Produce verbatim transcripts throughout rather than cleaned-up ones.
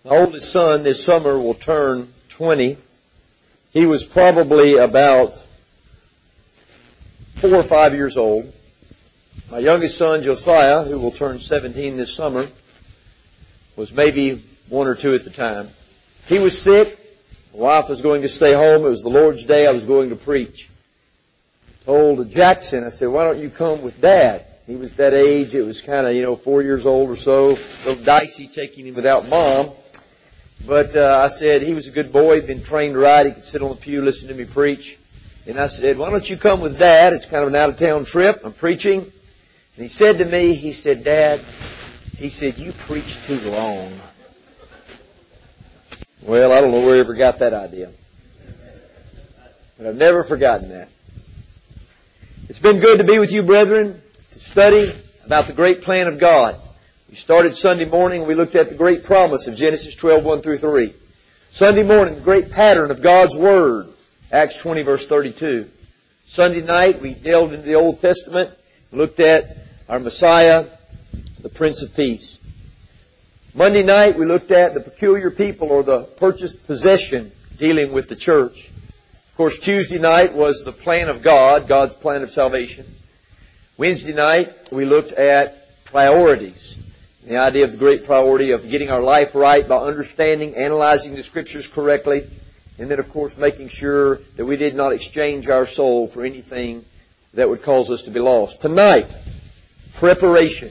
My oldest son this summer will turn twenty. He was probably about four or five years old. My youngest son, Josiah, who will turn seventeen this summer, was maybe one or two at the time. He was sick. My wife was going to stay home. It was the Lord's Day. I was going to preach. I told Jackson, I said, why don't you come with Dad? He was that age. It was kind of, you know, four years old or so. A little dicey taking him without Mom. But uh, I said, he was a good boy. He'd been trained right. He could sit on the pew, listen to me preach. And I said, why don't you come with Dad? It's kind of an out-of-town trip. I'm preaching. And he said to me, he said, Dad, he said, you preach too long. Well, I don't know where he ever got that idea. But I've never forgotten that. It's been good to be with you, brethren, to study about the great plan of God. We started Sunday morning, we looked at the great promise of Genesis twelve, one through three. Sunday morning, the great pattern of God's Word, Acts twenty, verse thirty-two. Sunday night, we delved into the Old Testament, looked at our Messiah, the Prince of Peace. Monday night, we looked at the peculiar people or the purchased possession dealing with the church. Of course, Tuesday night was the plan of God, God's plan of salvation. Wednesday night, we looked at priorities. The idea of the great priority of getting our life right by understanding, analyzing the Scriptures correctly, and then, of course, making sure that we did not exchange our soul for anything that would cause us to be lost. Tonight, preparation.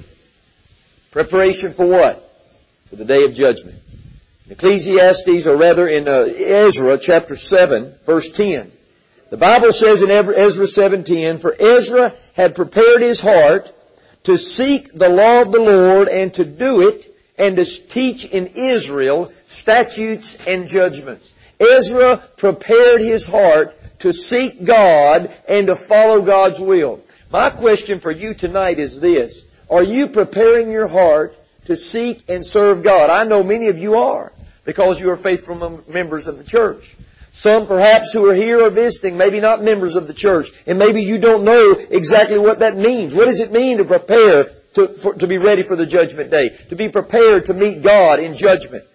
Preparation for what? For the day of judgment. In Ecclesiastes, or rather in uh, Ezra chapter seven, verse ten. The Bible says in Ezra seven ten, for Ezra had prepared his heart to seek the law of the Lord and to do it and to teach in Israel statutes and judgments. Ezra prepared his heart to seek God and to follow God's will. My question for you tonight is this. Are you preparing your heart to seek and serve God? I know many of you are because you are faithful members of the church. Some perhaps who are here or visiting, maybe not members of the church, and maybe you don't know exactly what that means. What does it mean to prepare to, for, to be ready for the judgment day? To be prepared to meet God in judgment?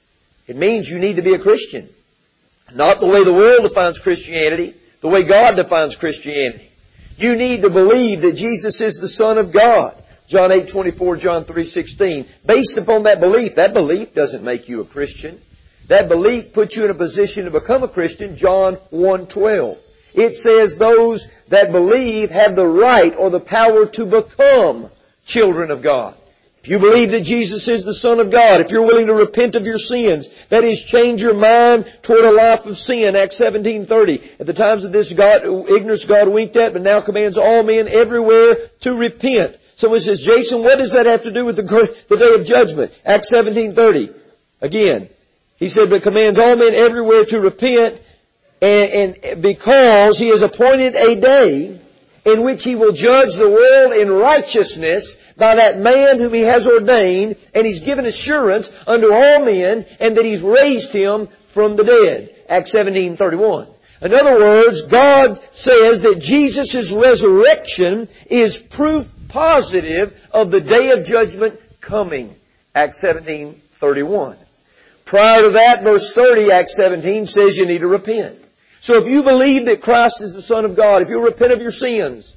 It means you need to be a Christian. Not the way the world defines Christianity, the way God defines Christianity. You need to believe that Jesus is the Son of God. John eight twenty-four, John three sixteen. Based upon that belief, that belief doesn't make you a Christian. That belief puts you in a position to become a Christian, John one twelve. It says those that believe have the right or the power to become children of God. If you believe that Jesus is the Son of God, if you're willing to repent of your sins, that is, change your mind toward a life of sin, Acts seventeen thirty. At the times of this God, ignorance God winked at, but now commands all men everywhere to repent. Someone says, Jason, what does that have to do with the, the day of judgment? Acts seventeen thirty. Again. He said, but commands all men everywhere to repent, and, and because He has appointed a day in which He will judge the world in righteousness by that man whom He has ordained, and He's given assurance unto all men, and that He's raised Him from the dead. Acts seventeen thirty-one. In other words, God says that Jesus' resurrection is proof positive of the day of judgment coming. Acts seventeen thirty-one. Prior to that, verse thirty, Acts seventeen, says you need to repent. So if you believe that Christ is the Son of God, if you repent of your sins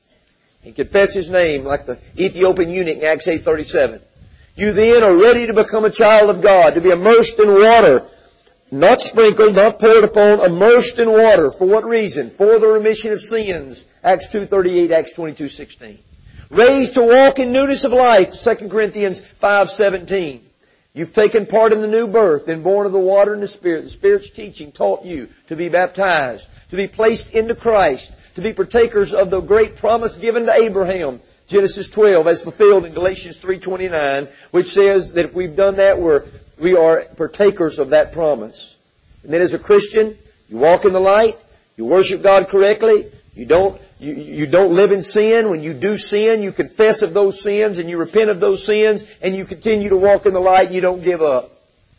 and confess His name like the Ethiopian eunuch in Acts eight thirty-seven, you then are ready to become a child of God, to be immersed in water, not sprinkled, not poured upon, immersed in water. For what reason? For the remission of sins, Acts two thirty-eight, Acts twenty-two sixteen. Raised to walk in newness of life, Second Corinthians five seventeen. You've taken part in the new birth, been born of the water and the Spirit. The Spirit's teaching taught you to be baptized, to be placed into Christ, to be partakers of the great promise given to Abraham, Genesis twelve, as fulfilled in Galatians three twenty-nine, which says that if we've done that, we're, we are partakers of that promise. And then as a Christian, you walk in the light, you worship God correctly, you don't You, you don't live in sin. When you do sin, you confess of those sins and you repent of those sins and you continue to walk in the light and you don't give up.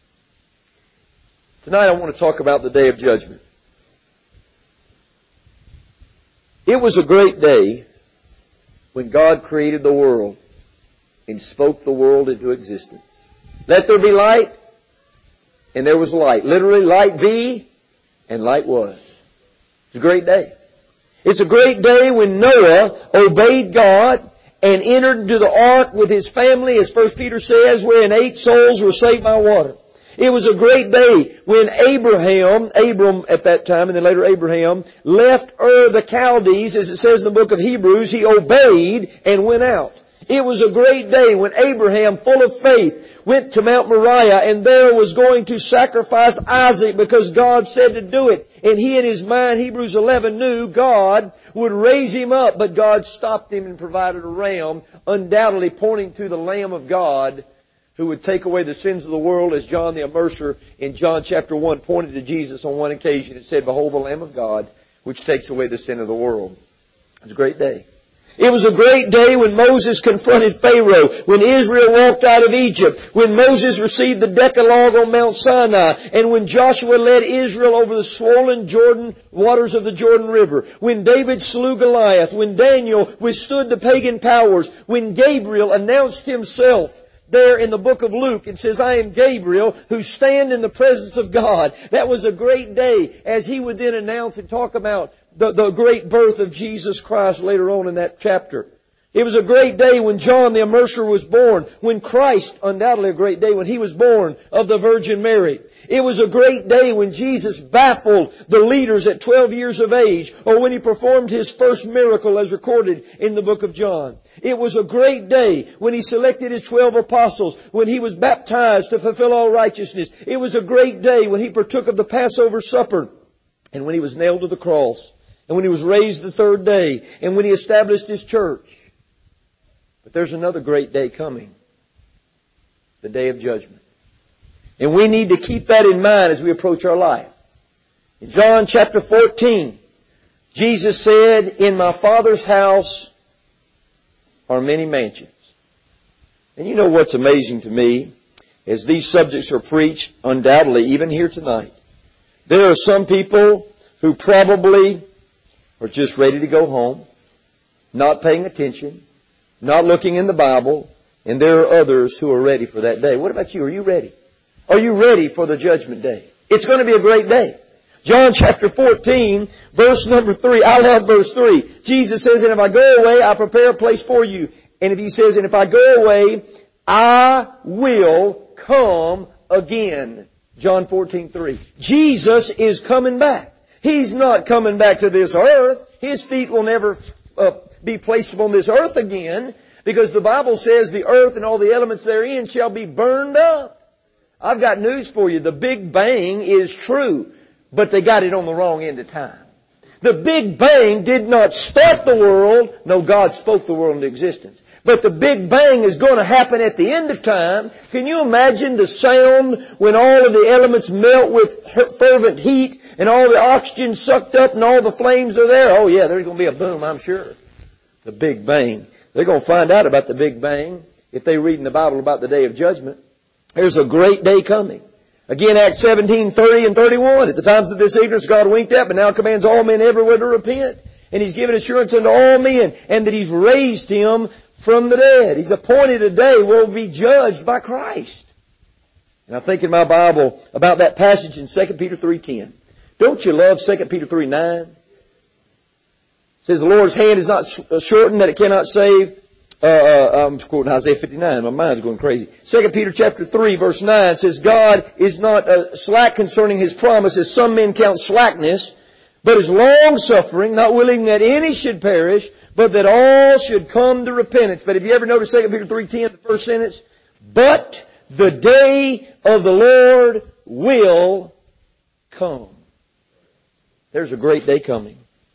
Tonight I want to talk about the day of judgment. It was a great day when God created the world and spoke the world into existence. Let there be light, and there was light. Literally, light be, and light was. It's a great day. It's a great day when Noah obeyed God and entered into the ark with his family, as First Peter says, wherein eight souls were saved by water. It was a great day when Abraham, Abram at that time, and then later Abraham, left Ur the Chaldees, as it says in the book of Hebrews. He obeyed and went out. It was a great day when Abraham, full of faith, went to Mount Moriah and there was going to sacrifice Isaac because God said to do it. And he in his mind, Hebrews eleven, knew God would raise him up, but God stopped him and provided a ram, undoubtedly pointing to the Lamb of God who would take away the sins of the world, as John the Immerser in John chapter one pointed to Jesus on one occasion. It said, "Behold the Lamb of God, which takes away the sin of the world." It was a great day. It was a great day when Moses confronted Pharaoh, when Israel walked out of Egypt, when Moses received the Decalogue on Mount Sinai, and when Joshua led Israel over the swollen Jordan waters of the Jordan River, when David slew Goliath, when Daniel withstood the pagan powers, when Gabriel announced himself there in the book of Luke. It says, "I am Gabriel who stand in the presence of God." That was a great day, as he would then announce and talk about the, the great birth of Jesus Christ later on in that chapter. It was a great day when John the Immerser was born, when Christ, undoubtedly a great day when he was born of the Virgin Mary. It was a great day when Jesus baffled the leaders at twelve years of age, or when he performed his first miracle as recorded in the book of John. It was a great day when he selected his twelve apostles, when he was baptized to fulfill all righteousness. It was a great day when he partook of the Passover supper, and when he was nailed to the cross, and when he was raised the third day, and when he established his church. But there's another great day coming, the day of judgment. And we need to keep that in mind as we approach our life. In John chapter fourteen, Jesus said, "In my Father's house are many mansions." And you know what's amazing to me, as these subjects are preached, undoubtedly, even here tonight, there are some people who probably are just ready to go home, not paying attention, not looking in the Bible, and there are others who are ready for that day. What about you? Are you ready? Are you ready for the judgment day? It's going to be a great day. John chapter fourteen, verse number three. I love verse three. Jesus says, "And if I go away, I prepare a place for you." And if he says, "And if I go away, I will come again." John fourteen, three. Jesus is coming back. He's not coming back to this earth. His feet will never uh, be placed upon this earth again, because the Bible says the earth and all the elements therein shall be burned up. I've got news for you. The Big Bang is true, but they got it on the wrong end of time. The Big Bang did not start the world. No, God spoke the world into existence. But the Big Bang is going to happen at the end of time. Can you imagine the sound when all of the elements melt with fervent heat and all the oxygen sucked up and all the flames are there? Oh yeah, there's going to be a boom, I'm sure. The Big Bang. They're going to find out about the Big Bang if they read in the Bible about the day of judgment. There's a great day coming. Again, Acts seventeen, thirty and thirty-one. At the times of this ignorance God winked at, but now commands all men everywhere to repent. And He's given assurance unto all men, and that He's raised Him from the dead. He's appointed a day where we'll be judged by Christ. And I think in my Bible about that passage in Second Peter three ten. Don't you love Second Peter three nine? It says, "The Lord's hand is not shortened that it cannot save." Uh, uh, I'm quoting Isaiah fifty-nine. My mind's going crazy. Second Peter chapter three, verse nine says, "God is not uh, slack concerning His promise, as some men count slackness, but is long-suffering, not willing that any should perish, but that all should come to repentance." But have you ever noticed Second Peter three ten, the first sentence? "But the day of the Lord will come." There's a great day coming.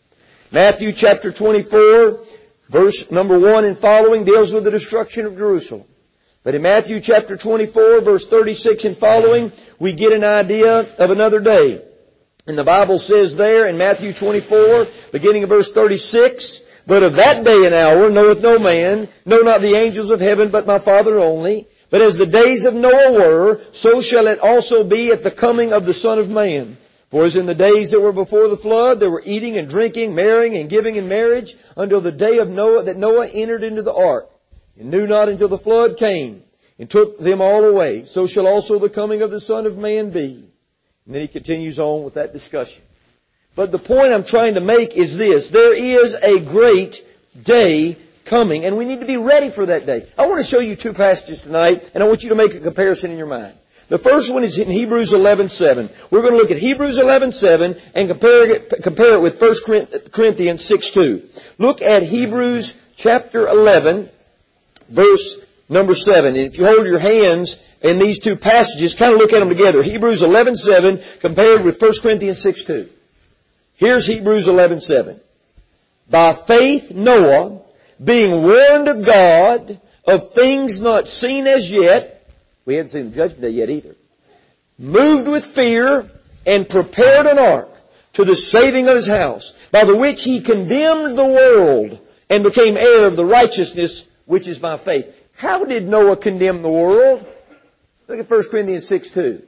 Matthew chapter twenty-four, verse number one and following deals with the destruction of Jerusalem. But in Matthew chapter twenty-four, verse thirty-six and following, we get an idea of another day. And the Bible says there in Matthew twenty-four, beginning of verse thirty-six, "But of that day and hour knoweth no man, no not the angels of heaven, but my Father only. But as the days of Noah were, so shall it also be at the coming of the Son of Man. For as in the days that were before the flood, there were eating and drinking, marrying and giving in marriage, until the day of Noah, that Noah entered into the ark, and knew not until the flood came, and took them all away. So shall also the coming of the Son of Man be. And then he continues on with that discussion. But the point I'm trying to make is this. There is a great day coming, and we need to be ready for that day. I want to show you two passages tonight, and I want you to make a comparison in your mind. The first one is in Hebrews eleven seven. We're going to look at Hebrews eleven seven and compare it, compare it with First Corinthians six two. Look at Hebrews chapter eleven, verse number seven. And if you hold your hands in these two passages, kind of look at them together. Hebrews eleven seven compared with First Corinthians six two. Here's Hebrews eleven seven. By faith Noah, being warned of God of things not seen as yet, we hadn't seen the judgment day yet either, moved with fear and prepared an ark to the saving of his house, by the which he condemned the world and became heir of the righteousness which is by faith. How did Noah condemn the world? Look at First Corinthians six two.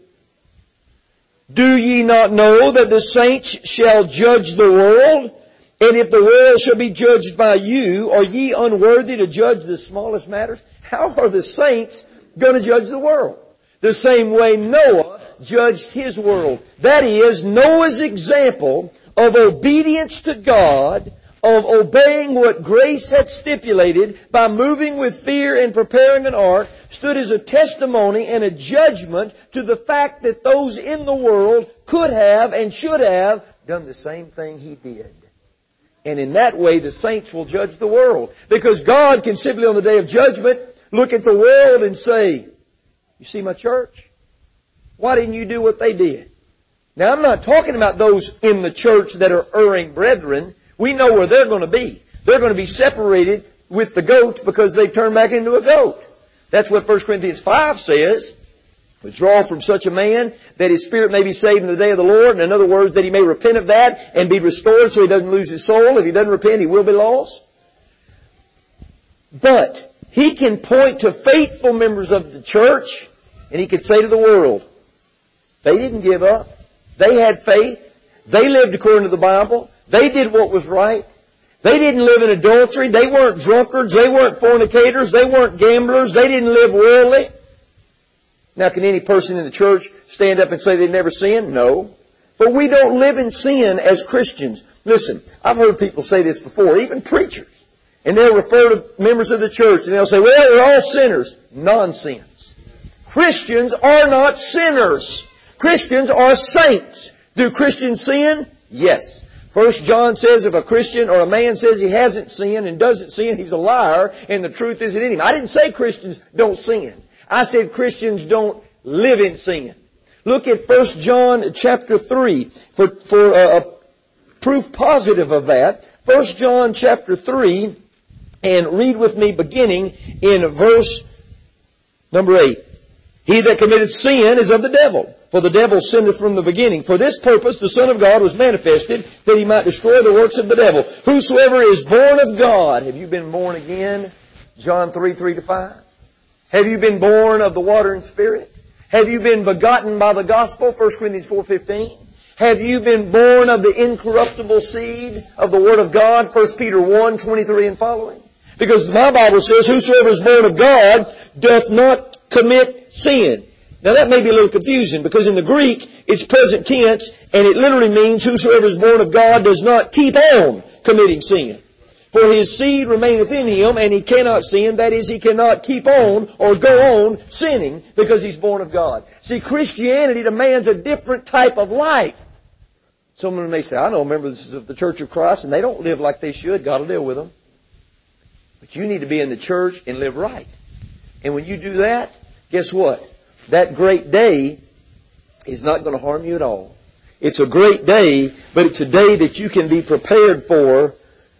Do ye not know that the saints shall judge the world? And if the world shall be judged by you, are ye unworthy to judge the smallest matters? How are the saints going to judge the world? The same way Noah judged his world. That is, Noah's example of obedience to God, of obeying what grace had stipulated by moving with fear and preparing an ark, stood as a testimony and a judgment to the fact that those in the world could have and should have done the same thing he did. And in that way, the saints will judge the world. Because God can simply on the day of judgment look at the world and say, you see my church? Why didn't you do what they did? Now, I'm not talking about those in the church that are erring brethren. We know where they're going to be. They're going to be separated with the goats because they've turned back into a goat. That's what First Corinthians five says. Withdraw from such a man that his spirit may be saved in the day of the Lord. In other words, that he may repent of that and be restored so he doesn't lose his soul. If he doesn't repent, he will be lost. But he can point to faithful members of the church and he can say to the world, they didn't give up. They had faith. They lived according to the Bible. They did what was right. They didn't live in adultery. They weren't drunkards. They weren't fornicators. They weren't gamblers. They didn't live worldly. Now, can any person in the church stand up and say they never sinned? No. But we don't live in sin as Christians. Listen, I've heard people say this before, even preachers. And they'll refer to members of the church and they'll say, well, we're all sinners. Nonsense. Christians are not sinners. Christians are saints. Do Christians sin? Yes. First John says if a Christian or a man says he hasn't sinned and doesn't sin, he's a liar and the truth isn't in him. I didn't say Christians don't sin. I said Christians don't live in sin. Look at First John chapter three for, for a, a proof positive of that. First John chapter three, and read with me beginning in verse number eight. He that committeth sin is of the devil, for the devil sinneth from the beginning. For this purpose the Son of God was manifested, that he might destroy the works of the devil. Whosoever is born of God. Have you been born again? John three, three to five. Have you been born of the water and spirit? Have you been begotten by the gospel? First Corinthians four fifteen. Have you been born of the incorruptible seed of the Word of God? First Peter one twenty-three and following. Because my Bible says, whosoever is born of God doth not commit sin. Now that may be a little confusing because in the Greek it's present tense and it literally means whosoever is born of God does not keep on committing sin. For his seed remaineth in him, and he cannot sin. That is, he cannot keep on or go on sinning because he's born of God. See, Christianity demands a different type of life. Someone may say, I know members of the Church of Christ, and they don't live like they should. God will deal with them. But you need to be in the church and live right. And when you do that, guess what? That great day is not going to harm you at all. It's a great day, but it's a day that you can be prepared for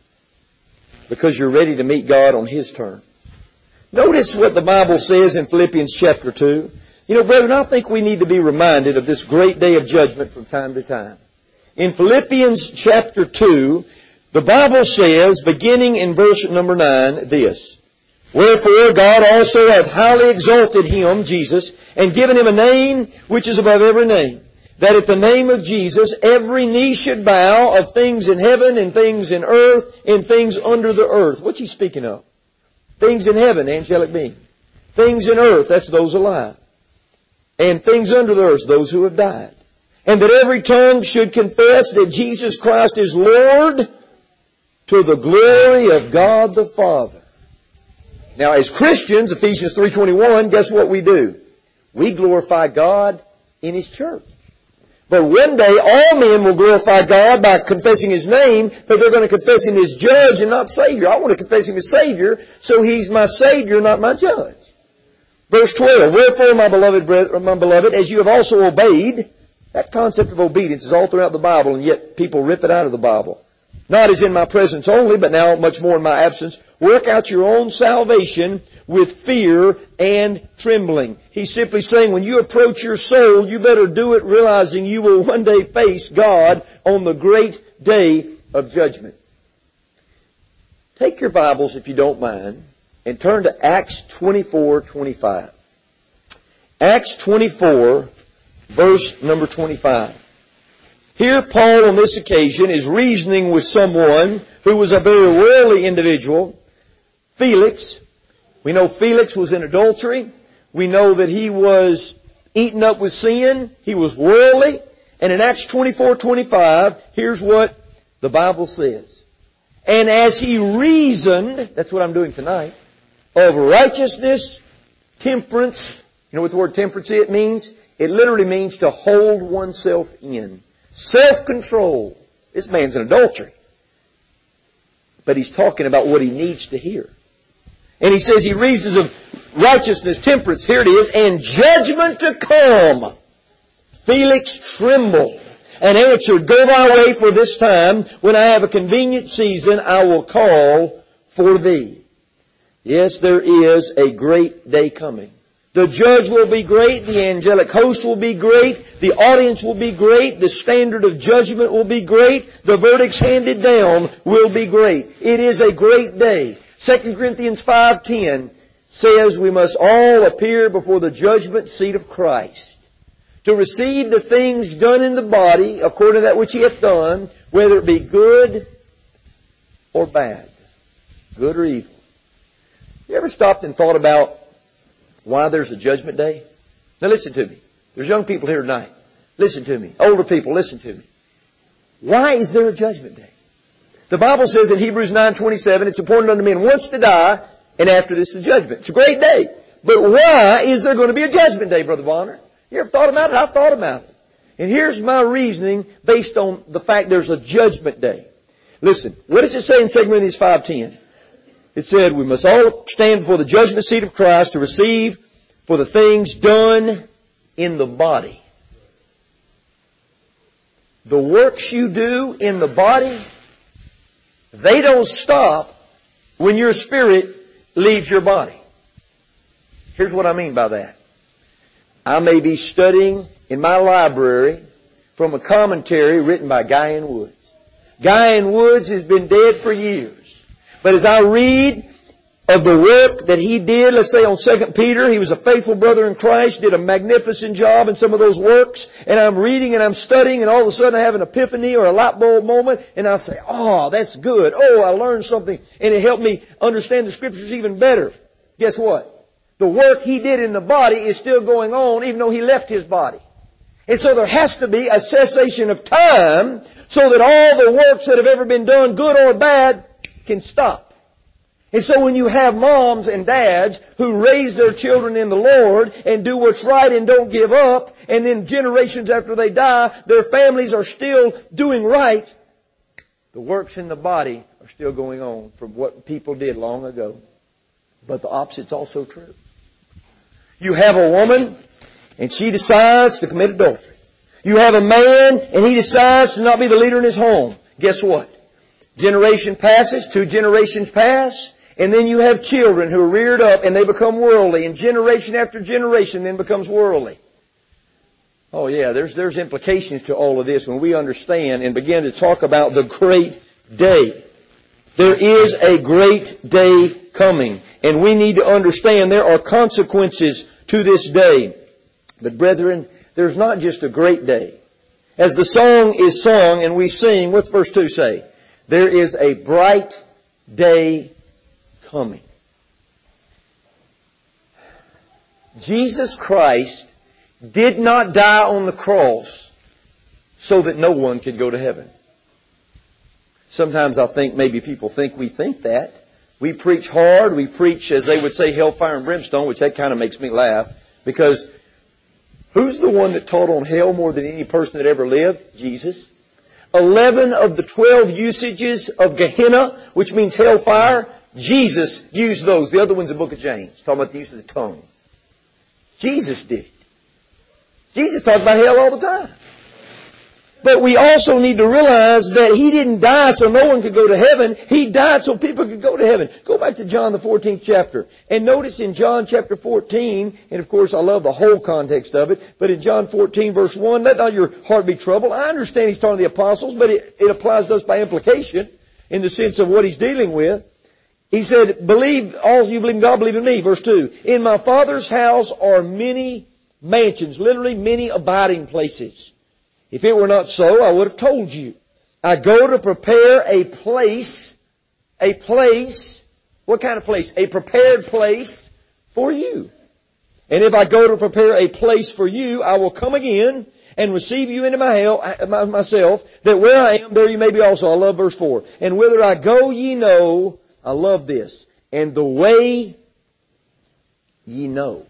because you're ready to meet God on His terms. Notice what the Bible says in Philippians chapter two. You know, brethren, I think we need to be reminded of this great day of judgment from time to time. In Philippians chapter two, the Bible says, beginning in verse number nine, this. Wherefore God also hath highly exalted Him, Jesus, and given Him a name which is above every name, that at the name of Jesus every knee should bow, of things in heaven and things in earth and things under the earth. What's He speaking of? Things in heaven, angelic beings. things in earth, that's those alive, and things under the earth, those who have died. And that every tongue should confess that Jesus Christ is Lord, to the glory of God the Father. Now, as Christians, Ephesians three twenty-one, guess what we do? We glorify God in His church. But one day, all men will glorify God by confessing His name, but they're going to confess Him as Judge and not Savior. I want to confess Him as Savior, so He's my Savior, not my Judge. Verse twelve, wherefore, my beloved brethren, my beloved, as you have also obeyed. That concept of obedience is all throughout the Bible, and yet people rip it out of the Bible. Not as in my presence only, but now much more in my absence. Work out your own salvation with fear and trembling. He's simply saying when you approach your soul, you better do it realizing you will one day face God on the great day of judgment. Take your Bibles, if you don't mind, and turn to Acts twenty-four twenty-five. Acts twenty-four, verse number twenty-five. Here Paul on this occasion is reasoning with someone who was a very worldly individual, Felix. We know Felix was in adultery. We know that he was eaten up with sin. He was worldly. And in Acts twenty-four twenty-five, here's what the Bible says. And as he reasoned, that's what I'm doing tonight, of righteousness, temperance. You know what the word temperance it means? It literally means to hold oneself in. Self-control. This man's in adultery. But he's talking about what he needs to hear. And he says he reasons of righteousness, temperance, here it is, and judgment to come. Felix trembled and answered, go thy way, for this time, when I have a convenient season, I will call for thee. Yes, there is a great day coming. The judge will be great. The angelic host will be great. The audience will be great. The standard of judgment will be great. The verdicts handed down will be great. It is a great day. Second Corinthians five ten says we must all appear before the judgment seat of Christ to receive the things done in the body according to that which He hath done, whether it be good or bad, good or evil. You ever stopped and thought about why there's a judgment day? Now listen to me. There's young people here tonight. Listen to me. Older people, listen to me. Why is there a judgment day? The Bible says in Hebrews nine twenty-seven, it's appointed unto men once to die, and after this the judgment. It's a great day. But why is there going to be a judgment day, Brother Bonner? You ever thought about it? I've thought about it. And here's my reasoning based on the fact there's a judgment day. Listen, what does it say in Second Corinthians five ten? It said we must all stand before the judgment seat of Christ to receive for the things done in the body. The works you do in the body, they don't stop when your spirit leaves your body. Here's what I mean by that. I may be studying in my library from a commentary written by Guy N. Woods. Guy N. Woods has been dead for years. But as I read of the work that he did, let's say on Second Peter, he was a faithful brother in Christ, did a magnificent job in some of those works, and I'm reading and I'm studying, and all of a sudden I have an epiphany or a light bulb moment, and I say, oh, that's good. Oh, I learned something, and it helped me understand the Scriptures even better. Guess what? The work he did in the body is still going on, even though he left his body. And so there has to be a cessation of time so that all the works that have ever been done, good or bad, can stop. And so when you have moms and dads who raise their children in the Lord and do what's right and don't give up, and then generations after they die, their families are still doing right, the works in the body are still going on from what people did long ago. But the opposite's also true. You have a woman and she decides to commit adultery. You have a man and he decides to not be the leader in his home. Guess what? Generation passes, two generations pass, and then you have children who are reared up and they become worldly, and generation after generation then becomes worldly. Oh yeah, there's, there's implications to all of this when we understand and begin to talk about the great day. There is a great day coming, and we need to understand there are consequences to this day. But brethren, there's not just a great day. As the song is sung and we sing, what's verse two say? There is a bright day coming. Jesus Christ did not die on the cross so that no one could go to heaven. Sometimes I think maybe people think we think that. We preach hard. We preach, as they would say, hellfire and brimstone, which that kind of makes me laugh. Because who's the one that taught on hell more than any person that ever lived? Jesus. Eleven of the twelve usages of Gehenna, which means hellfire, Jesus used those. The other one's the book of James, talking about the use of the tongue. Jesus did. Jesus talked about hell all the time. But we also need to realize that He didn't die so no one could go to heaven. He died so people could go to heaven. Go back to John the fourteenth chapter. And notice in John chapter fourteen, and of course I love the whole context of it, but in John fourteen verse one, let not your heart be troubled. I understand He's talking to the apostles, but it, it applies to us by implication in the sense of what He's dealing with. He said, believe, all you believe in God, believe in me. Verse two, in my Father's house are many mansions, literally many abiding places. If it were not so, I would have told you. I go to prepare a place, a place, what kind of place? A prepared place for you. And if I go to prepare a place for you, I will come again and receive you into my hell, myself, that where I am, there you may be also. I love verse four. And whither I go, ye know, I love this, and the way ye know.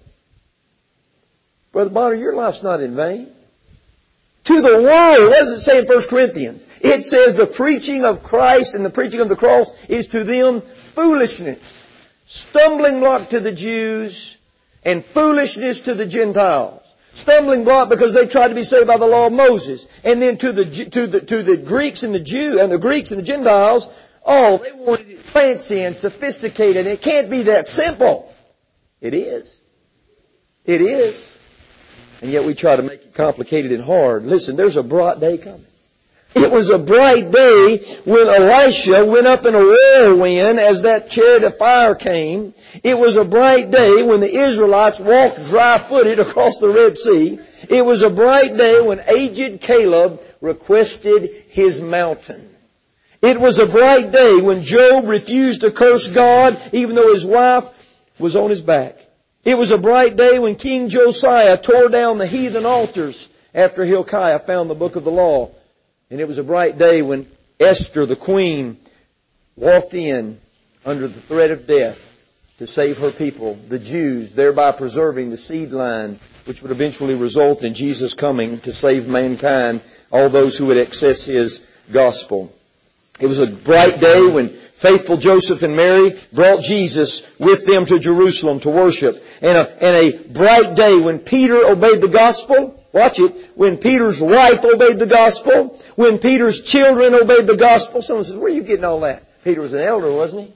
Brother Bonner, your life's not in vain. To the world, what does it say in First Corinthians? It says the preaching of Christ and the preaching of the cross is to them foolishness. Stumbling block to the Jews and foolishness to the Gentiles. Stumbling block because they tried to be saved by the law of Moses. And then to the, to the, to the Greeks and the Jew and the Greeks and the Gentiles, oh, they wanted it fancy and sophisticated. It can't be that simple. It is. It is. And yet we try to make it complicated and hard. Listen, there's a bright day coming. It was a bright day when Elisha went up in a whirlwind as that chariot of fire came. It was a bright day when the Israelites walked dry-footed across the Red Sea. It was a bright day when aged Caleb requested his mountain. It was a bright day when Job refused to curse God even though his wife was on his back. It was a bright day when King Josiah tore down the heathen altars after Hilkiah found the book of the law. And it was a bright day when Esther, the queen, walked in under the threat of death to save her people, the Jews, thereby preserving the seed line which would eventually result in Jesus coming to save mankind, all those who would access His gospel. It was a bright day when faithful Joseph and Mary brought Jesus with them to Jerusalem to worship. And a, and a bright day when Peter obeyed the gospel. Watch it. When Peter's wife obeyed the gospel. When Peter's children obeyed the gospel. Someone says, where are you getting all that? Peter was an elder, wasn't he?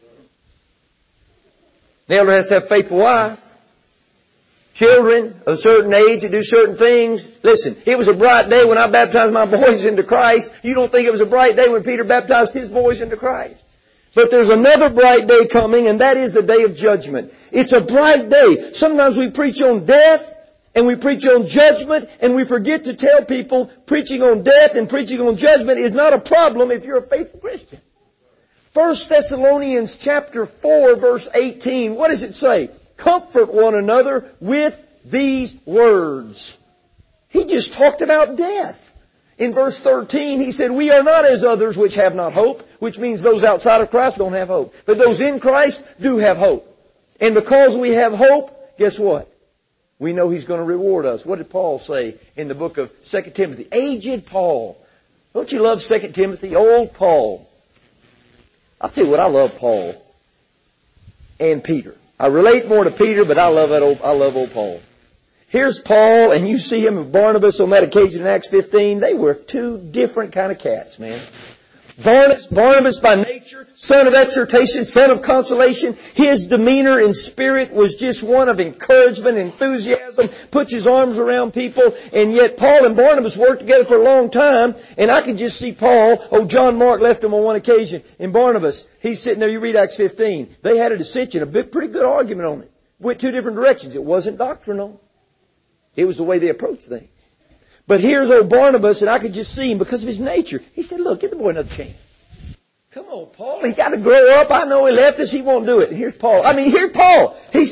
An elder has to have a faithful wife. Children of a certain age that do certain things. Listen, it was a bright day when I baptized my boys into Christ. You don't think it was a bright day when Peter baptized his boys into Christ. But there's another bright day coming, and that is the day of judgment. It's a bright day. Sometimes we preach on death, and we preach on judgment, and we forget to tell people preaching on death and preaching on judgment is not a problem if you're a faithful Christian. First Thessalonians chapter four, verse eighteen. What does it say? Comfort one another with these words. He just talked about death. In verse thirteen, he said, we are not as others which have not hope, which means those outside of Christ don't have hope. But those in Christ do have hope. And because we have hope, guess what? We know He's going to reward us. What did Paul say in the book of Second Timothy? Aged Paul. Don't you love Second Timothy? Old Paul. I'll tell you what, I love Paul and Peter. I relate more to Peter, but I love that old, I love old Paul. Here's Paul, and you see him and Barnabas on that occasion in Acts fifteen. They were two different kind of cats, man. Barnabas, Barnabas by nature, son of exhortation, son of consolation. His demeanor and spirit was just one of encouragement, enthusiasm, puts his arms around people. And yet Paul and Barnabas worked together for a long time. And I could just see Paul, oh, John Mark left him on one occasion. And Barnabas, he's sitting there, you read Acts fifteen. They had a dissension, a big, pretty good argument on it. Went two different directions. It wasn't doctrinal. It was the way they approached things. But here's old Barnabas, and I could just see him because of his nature. He said, look, give the boy another chance. Come on, Paul. He got to grow up. I know he left us. He won't do it. And here's Paul. I mean, here's Paul. He said,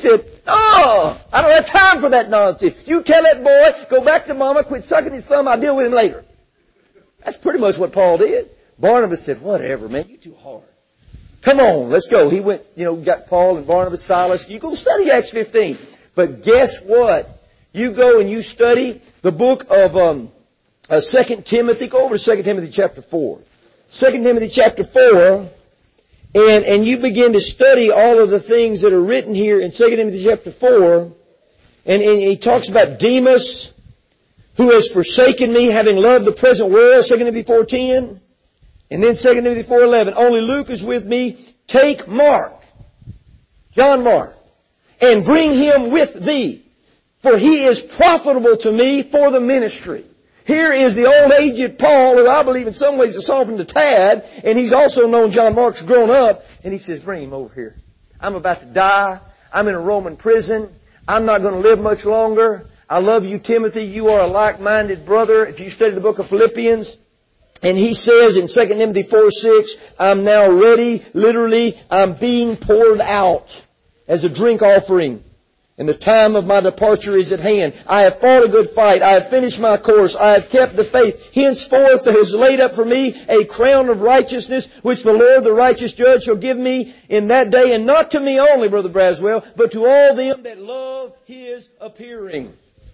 Oh, I don't have time for that nonsense. You tell that boy, go back to mama, quit sucking his thumb, I'll deal with him later. That's pretty much what Paul did. Barnabas said, whatever, man, you're too hard. Come on, let's go. He went, you know, got Paul and Barnabas, Silas. You go study Acts fifteen. But guess what? You go and you study the book of um, uh, Second Timothy. Go over to Second Timothy chapter four. Second Timothy chapter four, and, and you begin to study all of the things that are written here in Second Timothy chapter four. And, and he talks about Demas, who has forsaken me, having loved the present world, Second Timothy four ten. And then Second Timothy four eleven. Only Luke is with me. Take Mark, John Mark, and bring him with thee, for he is profitable to me for the ministry. Here is the old aged Paul, who I believe in some ways is softened a tad, and he's also known John Mark's grown up, and he says, bring him over here. I'm about to die. I'm in a Roman prison. I'm not going to live much longer. I love you, Timothy. You are a like-minded brother. If you study the book of Philippians, and he says in Second Timothy four six, I'm now ready, literally, I'm being poured out as a drink offering. And the time of my departure is at hand. I have fought a good fight. I have finished my course. I have kept the faith. Henceforth there is laid up for me a crown of righteousness, which the Lord, the righteous judge, shall give me in that day. And not to me only, Brother Braswell, but to all them that love His appearing.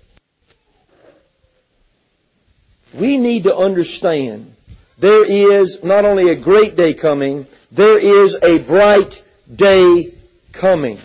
We need to understand there is not only a great day coming, there is a bright day coming.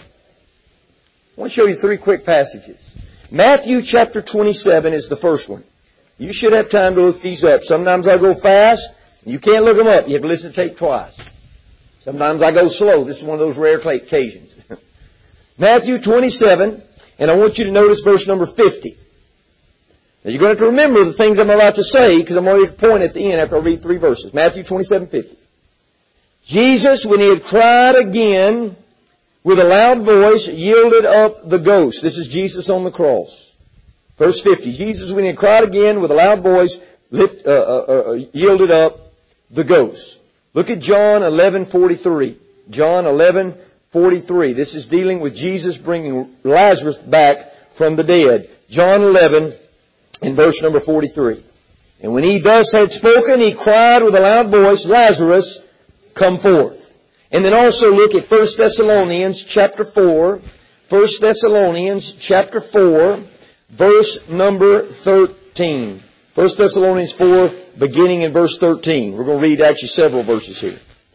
I want to show you three quick passages. Matthew chapter twenty-seven is the first one. You should have time to look these up. Sometimes I go fast. You can't look them up. You have to listen to tape twice. Sometimes I go slow. This is one of those rare occasions. Matthew twenty-seven, and I want you to notice verse number fifty. Now you're going to have to remember the things I'm about to say, because I'm going to point at the end after I read three verses. Matthew twenty-seven fifty. Jesus, when He had cried again with a loud voice, yielded up the ghost. This is Jesus on the cross. Verse fifty. Jesus, when He had cried again with a loud voice, lift, uh, uh, uh, yielded up the ghost. Look at John eleven forty-three. John eleven forty-three. This is dealing with Jesus bringing Lazarus back from the dead. John eleven in verse number forty-three. And when He thus had spoken, He cried with a loud voice, Lazarus, come forth. And then also look at First Thessalonians chapter four. First Thessalonians chapter four, verse number thirteen. First Thessalonians four, beginning in verse thirteen. We're going to read actually several verses here.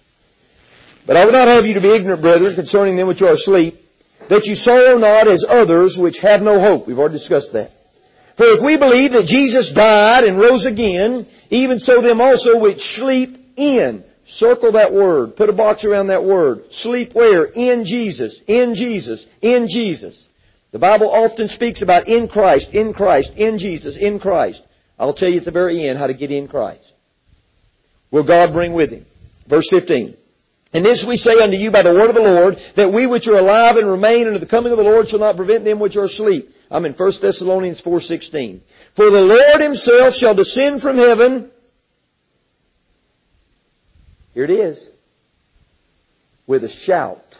But I would not have you to be ignorant, brethren, concerning them which are asleep, that you sorrow not as others which have no hope. We've already discussed that. For if we believe that Jesus died and rose again, even so them also which sleep in. Circle that word. Put a box around that word. Sleep where? In Jesus. In Jesus. In Jesus. The Bible often speaks about in Christ, in Christ, in Jesus, in Christ. I'll tell you at the very end how to get in Christ. Will God bring with Him? Verse fifteen. And this we say unto you by the word of the Lord, that we which are alive and remain unto the coming of the Lord shall not prevent them which are asleep. I'm in First Thessalonians four sixteen. For the Lord Himself shall descend from heaven. Here it is. With a shout.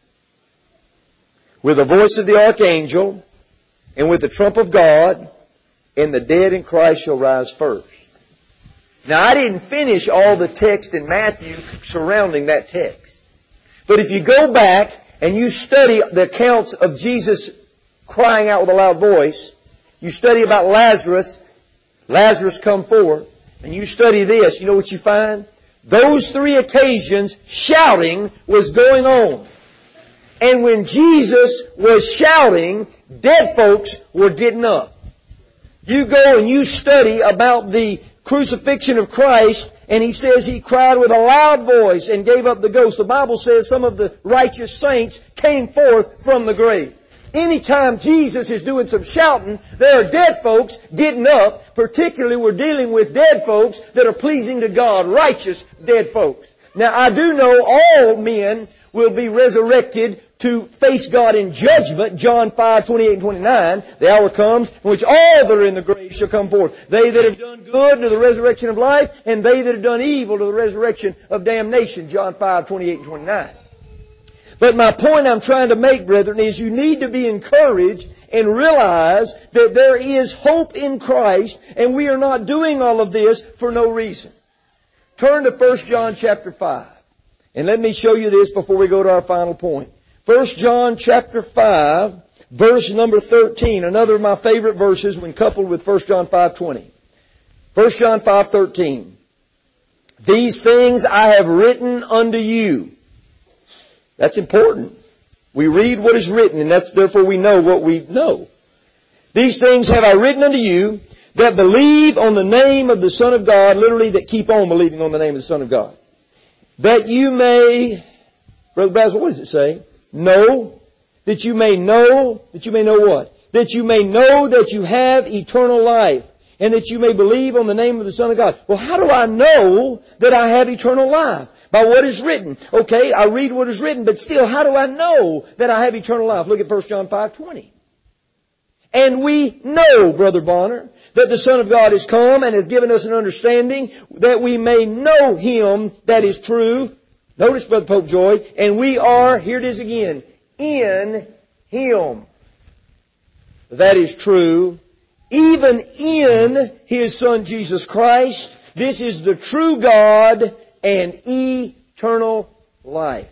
With the voice of the archangel. And with the trump of God. And the dead in Christ shall rise first. Now I didn't finish all the text in Matthew surrounding that text. But if you go back and you study the accounts of Jesus crying out with a loud voice. You study about Lazarus. Lazarus come forth. And you study this. You know what you find? Those three occasions, shouting was going on. And when Jesus was shouting, dead folks were getting up. You go and you study about the crucifixion of Christ, and He says He cried with a loud voice and gave up the ghost. The Bible says some of the righteous saints came forth from the grave. Anytime Jesus is doing some shouting, there are dead folks getting up. Particularly we're dealing with dead folks that are pleasing to God, righteous dead folks. Now I do know all men will be resurrected to face God in judgment. John five, twenty-eight and twenty-nine. The hour comes in which all that are in the grave shall come forth. They that have done good to the resurrection of life, and they that have done evil to the resurrection of damnation. John five, twenty-eight and twenty-nine. But my point I'm trying to make, brethren, is you need to be encouraged and realize that there is hope in Christ, and we are not doing all of this for no reason. Turn to First John chapter five. And let me show you this before we go to our final point. First John chapter five, verse number thirteen. Another of my favorite verses when coupled with First John five twenty. First John five thirteen. These things I have written unto you. That's important. We read what is written, and that's, therefore we know what we know. These things have I written unto you that believe on the name of the Son of God, literally that keep on believing on the name of the Son of God. That you may, Brother Basil, what does it say? Know, that you may know, that you may know what? That you may know that you have eternal life, and that you may believe on the name of the Son of God. Well, how do I know that I have eternal life? By what is written. Okay, I read what is written, but still, how do I know that I have eternal life? Look at First John five twenty. And we know, Brother Bonner, that the Son of God is come and has given us an understanding that we may know Him that is true. Notice, Brother Pope Joy, and we are, here it is again, in Him that is true, even in His Son Jesus Christ. This is the true God and eternal life.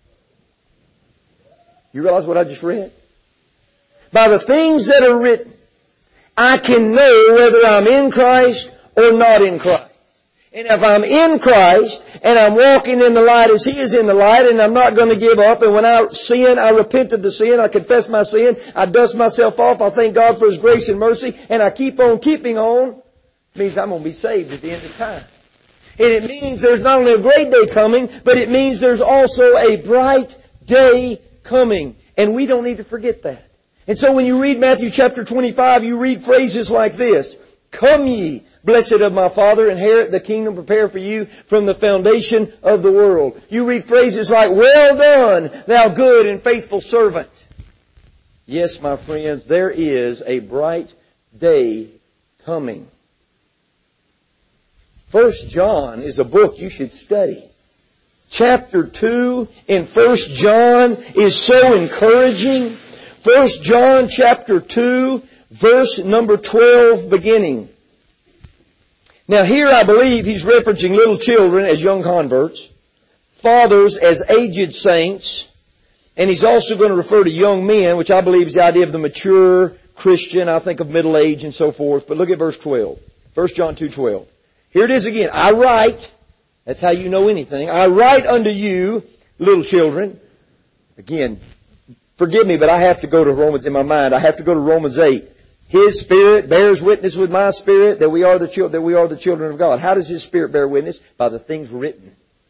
You realize what I just read? By the things that are written, I can know whether I'm in Christ or not in Christ. And if I'm in Christ and I'm walking in the light as He is in the light, and I'm not going to give up, and when I sin, I repent of the sin, I confess my sin, I dust myself off, I thank God for His grace and mercy, and I keep on keeping on, it means I'm going to be saved at the end of time. And it means there's not only a great day coming, but it means there's also a bright day coming. And we don't need to forget that. And so when you read Matthew chapter twenty-five, you read phrases like this. Come ye, blessed of my Father, inherit the kingdom prepared for you from the foundation of the world. You read phrases like, well done, thou good and faithful servant. Yes, my friends, there is a bright day coming. First John is a book you should study. Chapter two in First John is so encouraging. First John chapter two, verse number twelve beginning. Now here I believe he's referencing little children as young converts, fathers as aged saints, and he's also going to refer to young men, which I believe is the idea of the mature Christian. I think of middle age and so forth. But look at verse twelve. First John two twelve. Here it is again. I write, that's how you know anything. I write unto you, little children. Again, forgive me, but I have to go to Romans in my mind. I have to go to Romans eight. His Spirit bears witness with my spirit that we are the children, that we are the children of God. How does His Spirit bear witness? By the things written.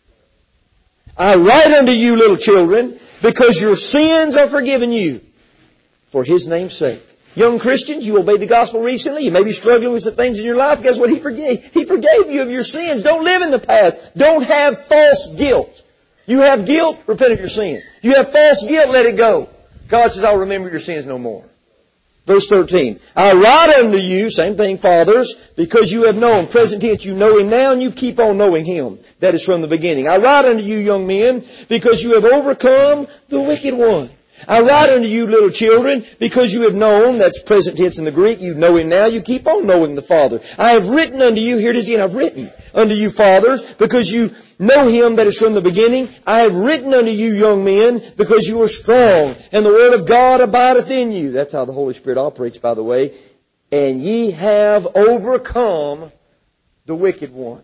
I write unto you, little children, because your sins are forgiven you for His name's sake. Young Christians, you obeyed the gospel recently. You may be struggling with some things in your life. Guess what? He forgave. He forgave you of your sins. Don't live in the past. Don't have false guilt. You have guilt, repent of your sin. You have false guilt, let it go. God says, I'll remember your sins no more. Verse thirteen. I write unto you, same thing, fathers, because you have known. Present tense, you know Him now and you keep on knowing Him. That is from the beginning. I write unto you, young men, because you have overcome the wicked one. I write unto you, little children, because you have known, that's present tense in the Greek, you know Him now, you keep on knowing the Father. I have written unto you, here it is again, I've written unto you, fathers, because you know Him that is from the beginning. I have written unto you, young men, because you are strong, and the word of God abideth in you. That's how the Holy Spirit operates, by the way. And ye have overcome the wicked one.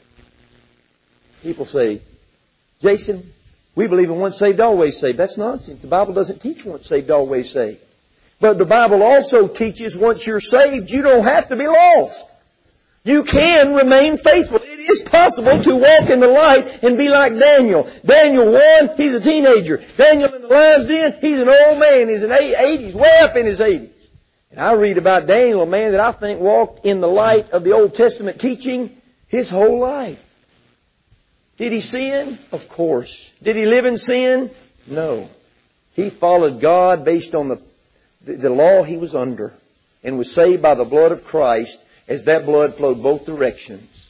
People say, Jason, we believe in once saved, always saved. That's nonsense. The Bible doesn't teach once saved, always saved. But the Bible also teaches once you're saved, you don't have to be lost. You can remain faithful. It is possible to walk in the light and be like Daniel. Daniel one, he's a teenager. Daniel in the lion's den, he's an old man. He's in eighties, way up in his eighties. And I read about Daniel, a man that I think walked in the light of the Old Testament teaching his whole life. Did he sin? Of course. Did he live in sin? No. He followed God based on the, the law he was under and was saved by the blood of Christ as that blood flowed both directions.